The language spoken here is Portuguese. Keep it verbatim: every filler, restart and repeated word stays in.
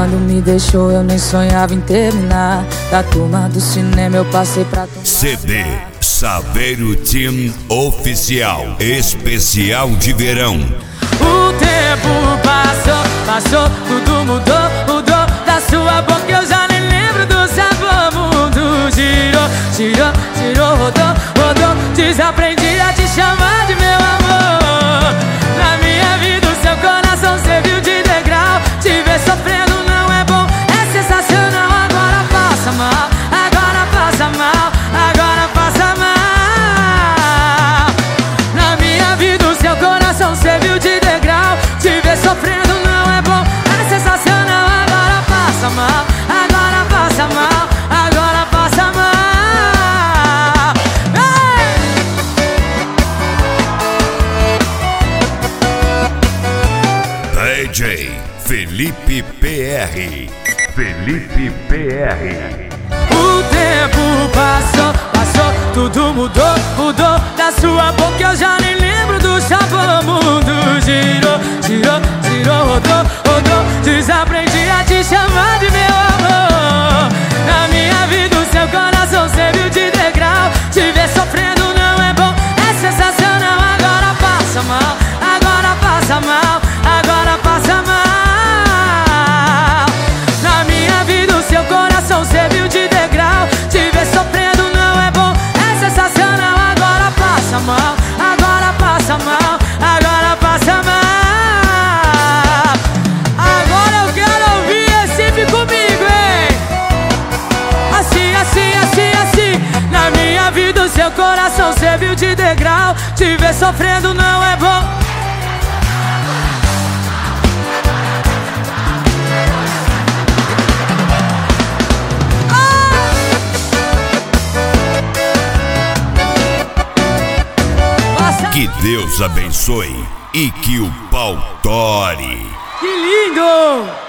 quando me deixou eu nem sonhava em terminar. Da turma do cinema eu passei pra tomar. C D Saveiro Team Oficial Especial de Verão. O tempo passou, passou, tudo mudou, mudou. Da sua boca eu já nem lembro do sabor. Mundo girou, girou, girou, rodou, rodou. Desaprendi a te chamar de meu amor. Na minha vida o seu coração serviu de degrau. Te ver sofrendo não é bom, é sensacional. Agora passa mal, agora passa mal, agora passa mal. Na minha vida o seu coração serviu de degrau. Te ver sofrendo não é bom, é sensacional. Agora passa mal, agora passa mal, agora passa mal. D J Felipe P R. Felipe P R. O tempo passou, passou, tudo mudou, mudou. Da sua boca eu já nem lembro do sabor. Mundo girou, girou, girou, rodou, rodou. Desaprendi a te chamar de meu amor. Na minha vida o seu coração serviu de degrau. Te ver sofrendo não é bom, é sensacional. Agora passa mal, agora passa mal, agora passa mal. Na minha vida o seu coração serviu de degrau. Te ver sofrendo não é bom, é sensacional. Agora passa mal, agora passa mal, agora passa mal. Agora eu quero ouvir esse comigo, hein? Assim, assim, assim, assim. Na minha vida o seu coração serviu de degrau. Te ver sofrendo não é bom. Que Deus abençoe e que o pau tore. Que lindo!